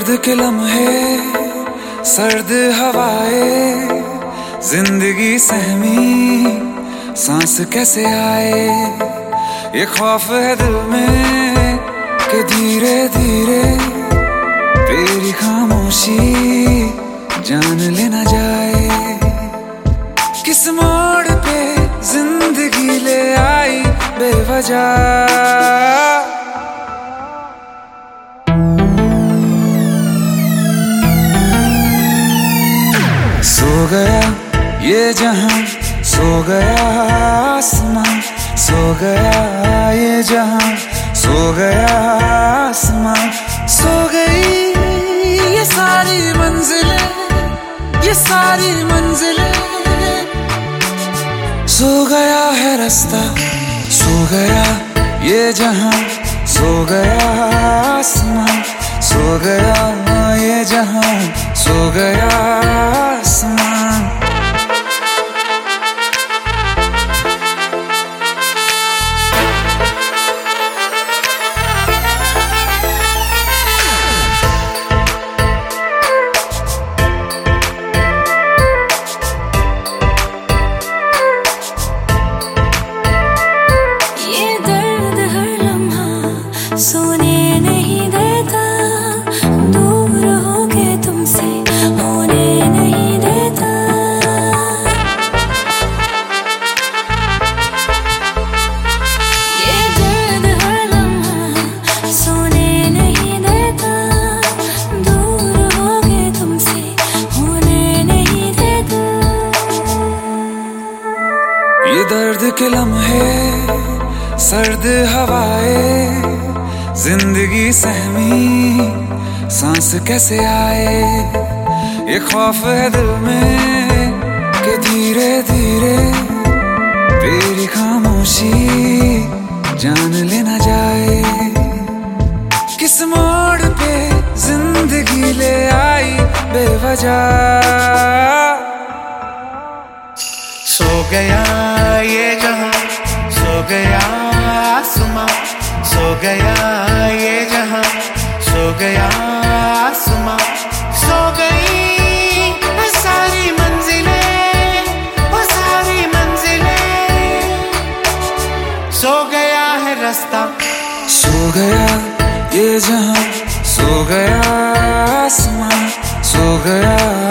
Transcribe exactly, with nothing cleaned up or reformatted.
दर्द के लम्हे, सर्द हवाएं, जिंदगी सहमी सांस कैसे आए। ये खौफ है दिल में कि धीरे धीरे तेरी खामोशी जान लेना जाए। किस मोड़ पे जिंदगी ले आई बेवजह। सो गया ये जहां, सो गया आसमां, सो गया ये जहां, सो गया आसमां, सो गई ये सारी मंजिलें, ये सारी मंजिलें। सो गया है रास्ता, सो गया ये जहां, सो गया आसमां, सो गया ये जहां, सो गया आसमां। सोने नहीं देता, दूर होके तुमसे होने नहीं देता। ये दर्द हर लम्हा सोने नहीं देता, दूर होके तुमसे होने नहीं देता। ये दर्द के लम्हे, सर्द हवाएं, जिंदगी सहमी सांस कैसे आए। ये खौफ है दिल में कि धीरे धीरे तेरी खामोशी जान लेना जाए। किस मोड़ पे जिंदगी ले आई बेवजह। सो गया ये जहां, सो गया आसमां, सो गया ये जहां, सो गया आसमां, सो गई वो सारी मंजिलें, वो सारी मंजिलें। सो गया है रास्ता, सो गया ये जहां, सो गया आसमां, सो गया